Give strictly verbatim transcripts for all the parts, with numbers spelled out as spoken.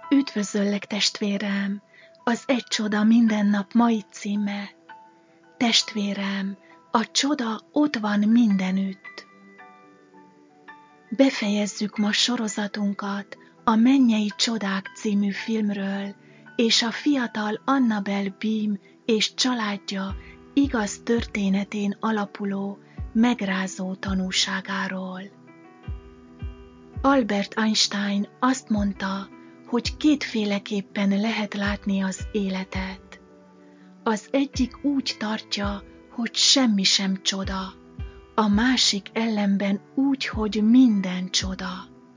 Üdvözöllek, testvérem, az Egy csoda minden nap mai címe. Testvérem, a csoda ott van mindenütt. Befejezzük ma sorozatunkat a Mennyei Csodák című filmről, és a fiatal Annabel Beam és családja igaz történetén alapuló, megrázó tanúságáról. Albert Einstein azt mondta, hogy kétféleképpen lehet látni az életet. Az egyik úgy tartja, hogy semmi sem csoda, a másik ellenben úgy, hogy minden csoda.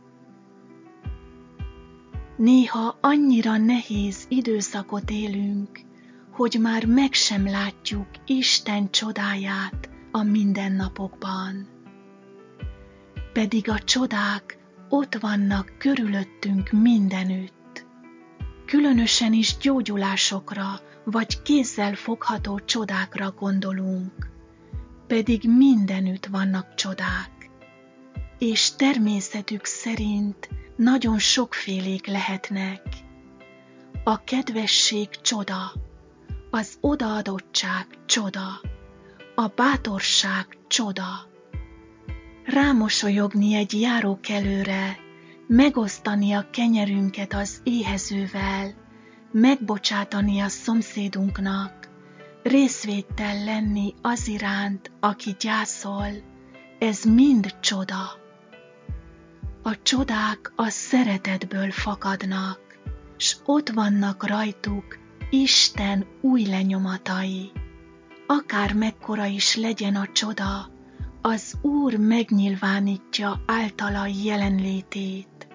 Néha annyira nehéz időszakot élünk, hogy már meg sem látjuk Isten csodáját a mindennapokban. Pedig a csodák ott vannak körülöttünk mindenütt. Különösen is gyógyulásokra vagy kézzel fogható csodákra gondolunk. Pedig mindenütt vannak csodák. És természetük szerint nagyon sokfélék lehetnek. A kedvesség csoda, az odaadottság csoda, a bátorság csoda. Rámosolyogni egy járókelőre, megosztani a kenyerünket az éhezővel, megbocsátani a szomszédunknak, részvéttel lenni az iránt, aki gyászol, ez mind csoda. A csodák a szeretetből fakadnak, s ott vannak rajtuk Isten új lenyomatai. Akár mekkora is legyen a csoda, az Úr megnyilvánítja általa jelenlétét.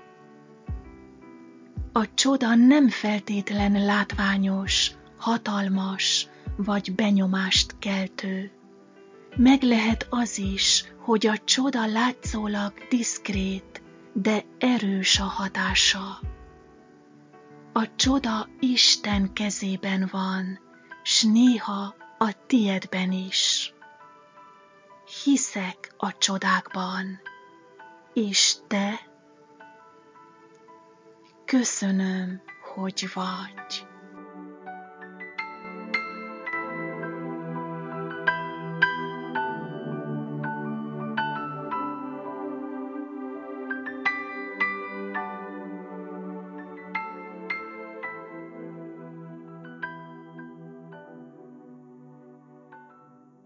A csoda nem feltétlen látványos, hatalmas vagy benyomást keltő. Meg lehet az is, hogy a csoda látszólag diszkrét, de erős a hatása. A csoda Isten kezében van, s néha a tiedben is. Hiszek a csodákban, és te? Köszönöm, hogy vagy.